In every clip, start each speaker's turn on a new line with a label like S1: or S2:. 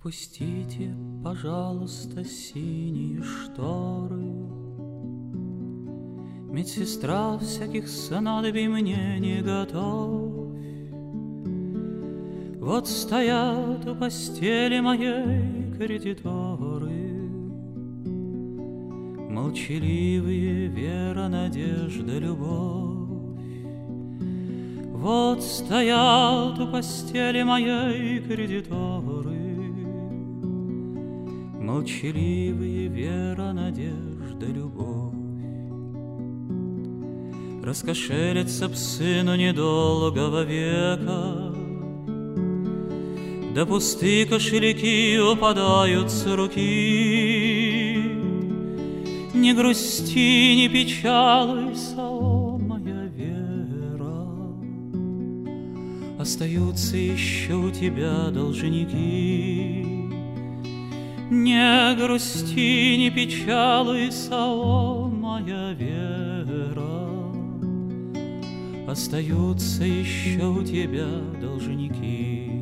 S1: Опустите, пожалуйста, синие шторы. Медсестра, всяких снадобий мне не готовь. Вот стоят у постели моей кредиторы, молчаливые вера, надежда, любовь. Вот стоят у постели моей кредиторы, молчаливые вера, надежда, любовь. Раскошелятся б сыну недолгого века, да пустые кошельки упадают с руки. Не грусти, не печалуйся, о моя вера, остаются еще у тебя должники. Не грусти, не печалуйся, о моя вера, остаются еще у тебя должники.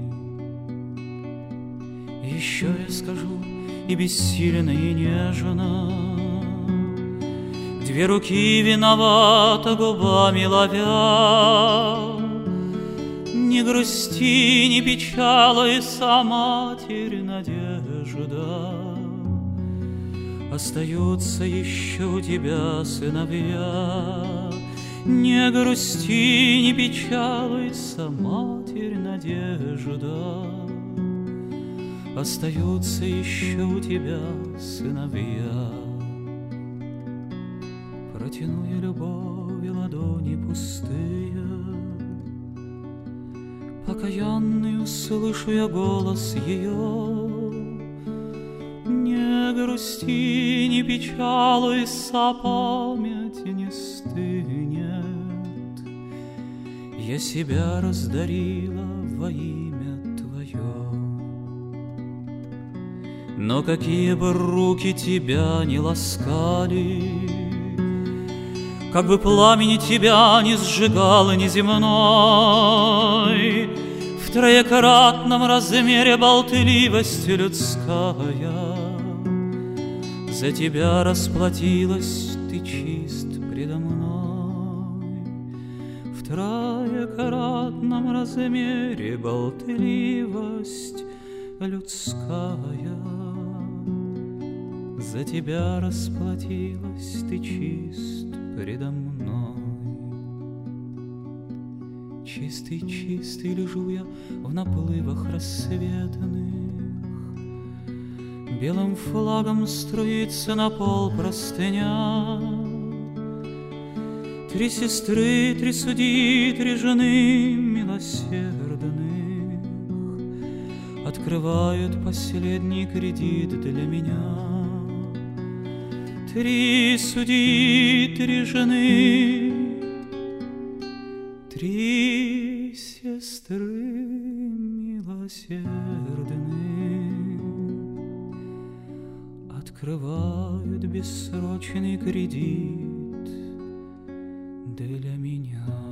S1: Еще я скажу и бессильно, и нежно, две руки виновато губами ловя. Не грусти, не печалуйся, Матерь надежда, остаются еще у тебя сыновья. Не грусти, не печалуйся, Матерь надежда, остаются еще у тебя сыновья. Протяну я любови ладони пустые, покаянный услышу я голос ее. Не грусти, не печалуйся, память не стынет. Я себя раздарила во имя Твое. Но какие бы руки тебя не ласкали, как бы пламени тебя не сжигало неземной, в троекратном размере болтливость людская, за тебя расплатилась ты чист предо мной. В троекратном размере болтливость людская, за тебя расплатилась ты чист предо мной. Чистый, чистый лежу я в наплывах рассветных, белым флагом струится на пол простыня. Три сестры, три судьи, три жены милосердных открывают последний кредит для меня. Три судьи, три жены, три сестры милосердные открывают бессрочный кредит для меня.